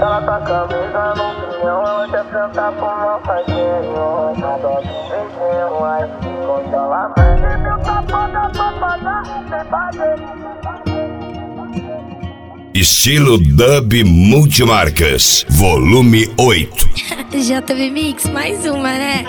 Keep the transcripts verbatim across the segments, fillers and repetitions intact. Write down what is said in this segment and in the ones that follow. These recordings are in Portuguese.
ela tá camisa no pinhão, ela quer sentar pro meu faguinho. Adoro beijinho, aí se controla mais. E meu safado pra pagar, sem fazer. Estilo Dub Multimarcas, volume oito. J V Mix, mais uma, né?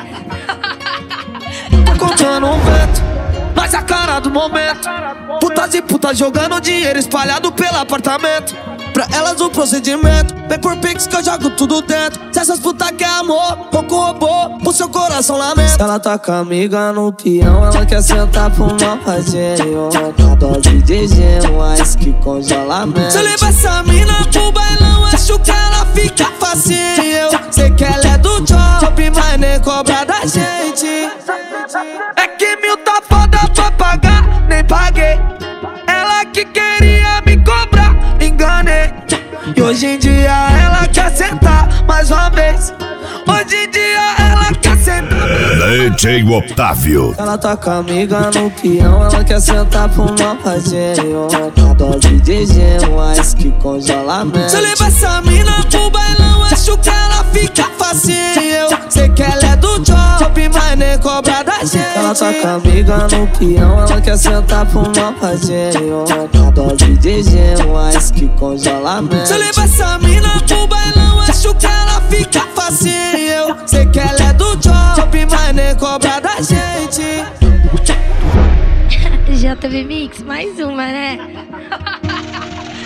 Tá contando um vento, mas a cara do momento. Putas e putas jogando dinheiro espalhado pelo apartamento. Pra elas o procedimento, vem por pix que eu jogo tudo dentro. Se essas putas quer amor, ou com robô, o seu coração lamenta. Ela tá com a amiga no peão, ela quer sentar pro meu fazinho. Tá dose de gelo, ice que congelamento. Se eu levar essa mina pro bailão, acho que ela fica facinho. Eu sei que ela é do job, mas nem cobra da gente. É que mil tá foda pra pagar, nem paguei. Ela que queria me cobrar, enganei. E hoje em dia ela quer sentar mais uma vez. Hoje em dia ela quer sentar. D J Otávio. Ela tá com a amiga no peão, ela quer sentar pro meu fazinho. Tá dose de gelo, ice que congelamento. Se eu levar essa mina pro bailão, acho que ela fica facinho. Eu sei que ela é do job, mas nem cobra da gente. Ela tá com a amiga no peão, ela quer sentar pro meu fazinho. Tá dose de gelo, ice que congelamento. Se eu levar essa mina pro bailão, acho que ela fica facinho. Eu sei que ela é do job, mas nem cobra da gente. J V Mix, mais uma, né?